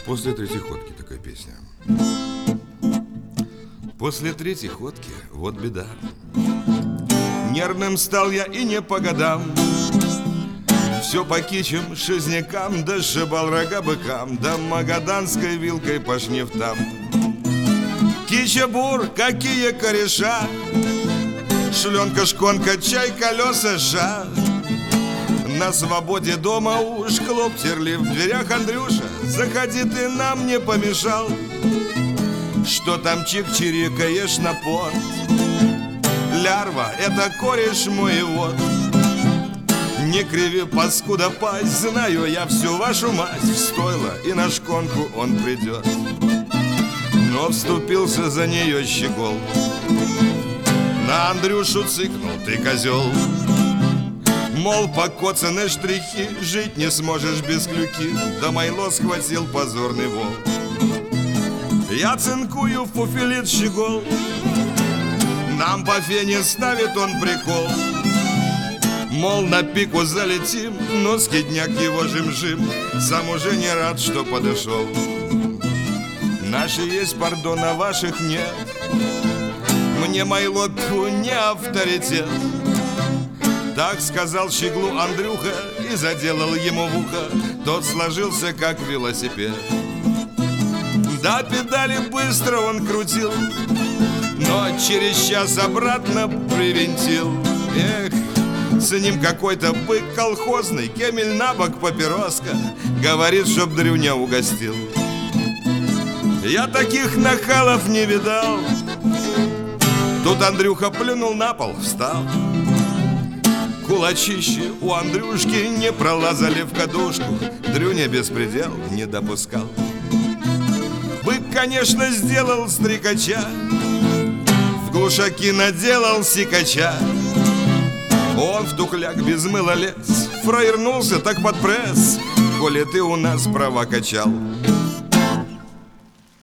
После третьей ходки такая песня. После третьей ходки вот беда. Нервным стал я и не по годам. Все по кичам, шизнякам, да сшибал рога быкам, да магаданской вилкой по шнифтам. Кича-бур, какие кореша, шленка, шконка, чай, колеса, жа. На свободе дома уж клоп терли в дверях Андрюша. Заходи, ты нам не помешал. Что там чик-чирикаешь на понт? Лярва, это кореш мой вот. Не криви, паскуда, пасть. Знаю я всю вашу мать. В стойло и на шконку он придет. Но вступился за нее щегол. На Андрюшу цыкнул: ты козел. Мол, покоцаны штрихи, жить не сможешь без клюки. Да майло схватил позорный волк. Я цинкую в фуфелит щегол. Нам по фене ставит он прикол. Мол, на пику залетим, но скидняк его жим-жим. Сам уже не рад, что подошел. Наши есть, пардон, а ваших нет. Мне майло тьфу, не авторитет. Так сказал щеглу Андрюха и заделал ему в ухо. Тот сложился, как велосипед. Да, педали быстро он крутил, но через час обратно привинтил. Эх, с ним какой-то бык колхозный, кемель на бок, папироска. Говорит, чтоб Дрюня угостил. Я таких нахалов не видал. Тут Андрюха плюнул на пол, встал. Кулачищи у Андрюшки не пролазали в кадушку. Дрюня беспредел не допускал. Бык, конечно, сделал стрекача, в глушаки наделал сикача. Он в тухляк без мыла лез, фраернулся так под пресс. Коли ты у нас права качал.